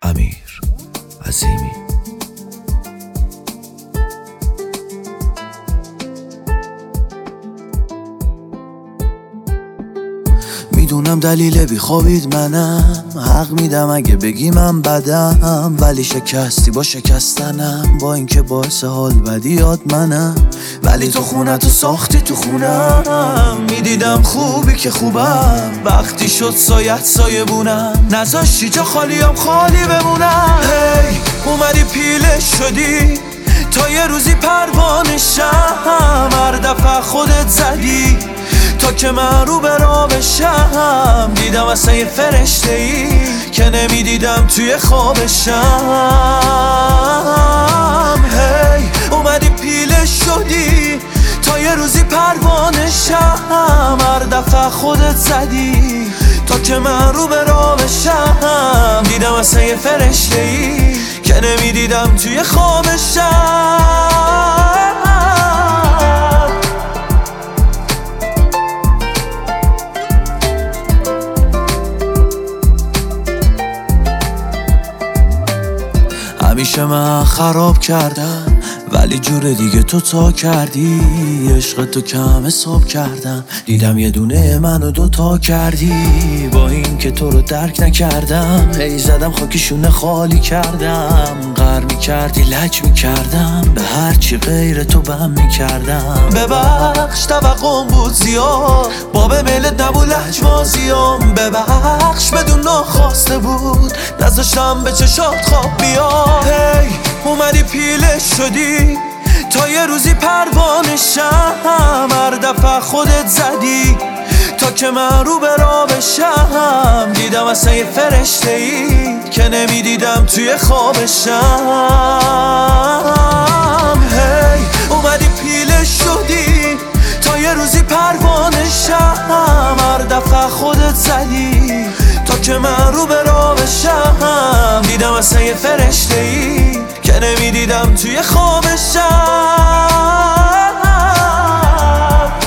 امیر عظیمی. میدونم دلیل بیخوابید منم، حق میدم اگه بگی من بدم، ولی شکستی با شکستنم، با اینکه باعث حال بدیات منم. ولی تو خونتو ساختی تو خونم، میدیدم خوبی که خوبم، وقتی شد سایت سایه بونم، نذاشتی جا خالیم خالی بمونم. هی اومدی پیله شدی تا یه روزی پروانه شم، هر دفعه خودت زدی تا که من رو به راه بشم. دیدم اصلا یه فرشته ای که نمیدیدم توی خوابشم. هی اومدی پیله شدی تا یه روزی پروانه شم، هر دفعه خودت زدی تا که من رو به راه بشم. دیدم اصلا یه فرشته ای که نمیدیدم توی خوابشم. همیشه من خراب کردم ولی جور دیگه تو تا کردی، عشق تو کم حساب کردم، دیدم یه دونه منو دوتا کردی. با این که تو رو درک نکردم، هی زدم خاکشونه خالی کردم، غر میکردی لج میکردم، به هرچی غیر تو بم میکردم. ببخش توقعم بود زیاد، باب میلت نبود لجوازیام، ببخش بدون ناخواسته بود، نذاشتم به چشات خواب بیاد. هی اومدی پیله شدی تا یه روزی پروانه شم، هر دفعه خودت زدی تا که من رو به راه بشم. دیدم اصلا یه فرشته ای که نمیدیدم توی خوابشم. هی اومدی پیله شدی تا یه روزی پروانه شم، هر دفعه خودت زدی تا که من رو به راه بشم. دیدم اصلا یه فرشته ای که نمیدیدم توی خوابشم.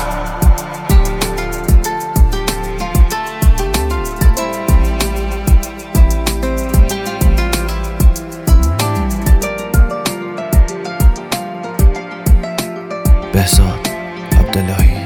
بهزاد عبداللهی.